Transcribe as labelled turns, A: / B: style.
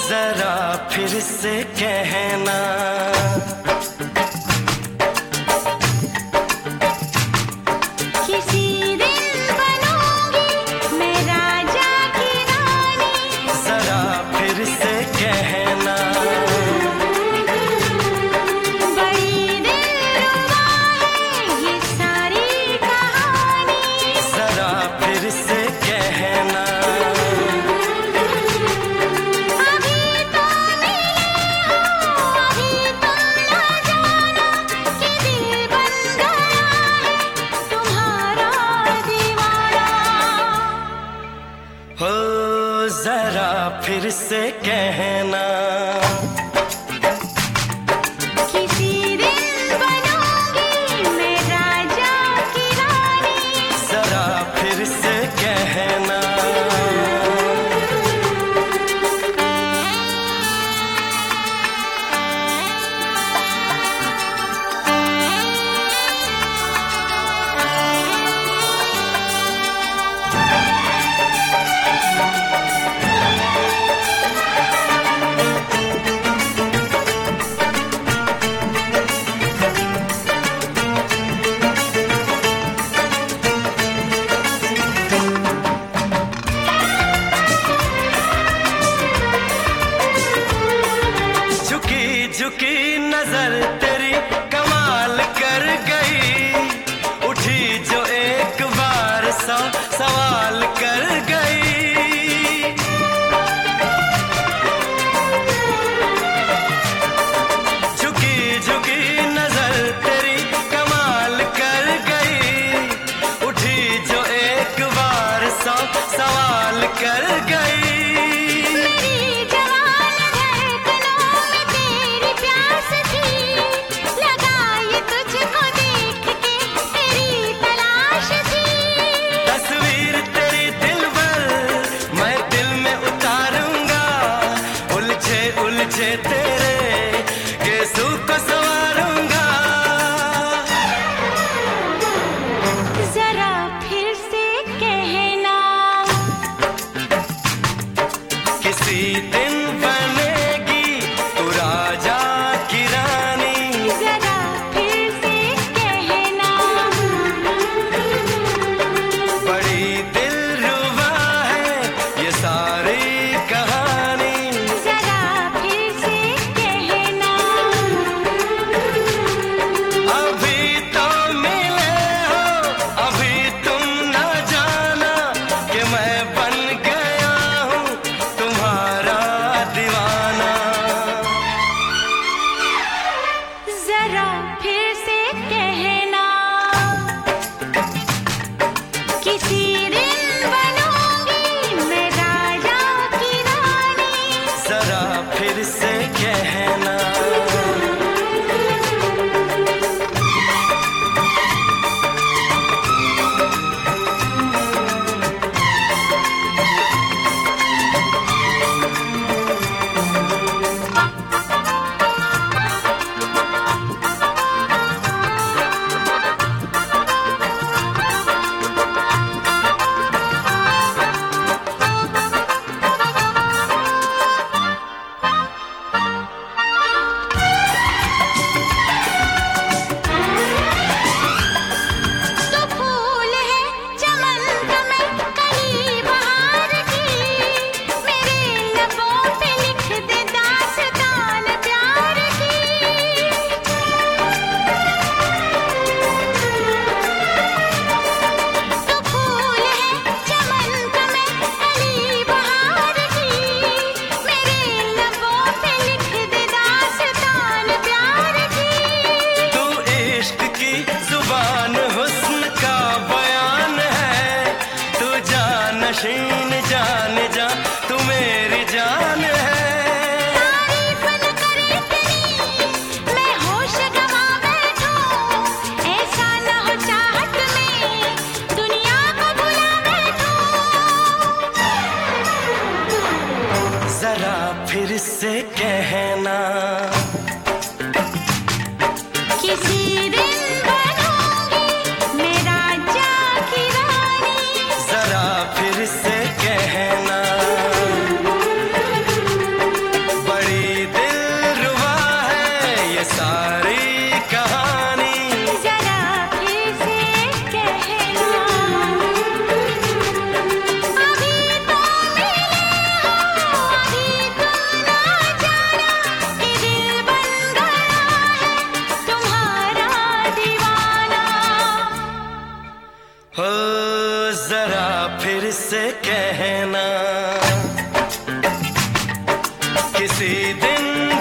A: जरा फिर से कहना,
B: किसी दिन बनूंगी मैं राजा की रानी।
A: जरा फिर से कहना,
B: बड़ी दिलरुबा है ये सारी कहानी।
A: जरा फिर से कहना, हो जरा फिर से कहना,
B: किसी दिन बनूंगी मैं राजा की रानी।
A: जरा फिर से कहना, झुकी नजर तेरी कमाल कर गई, उठी जो एक बार सौ सवाल कर गई। झुकी झुकी नजर तेरी कमाल कर गई, उठी जो एक बार सौ सवाल कर गई। उलझे तेरे केसू को संवारूंगा,
B: जरा फिर से कहना,
A: किसी दिन बनेगी तू राजा की रानी।
B: जरा फिर से कहना,
A: बड़ी दिलरुबा है ये सारी कहानी।
B: जरा फिर से कहना, किसी दिन बनूंगी मैं राजा की रानी।
A: जरा फिर से कहना, नशीन जान जा तू मेरी जान है।
B: तारीफ न करे तेरी मैं होश गवा बैठूं, ऐसा न हो चाहत में दुनिया को भुला बैठूं।
A: जरा फिर से कहना,
B: किसी दिन बनूंगी मैं राजा की रानी।
A: जरा फिर से कहना, किसी दिन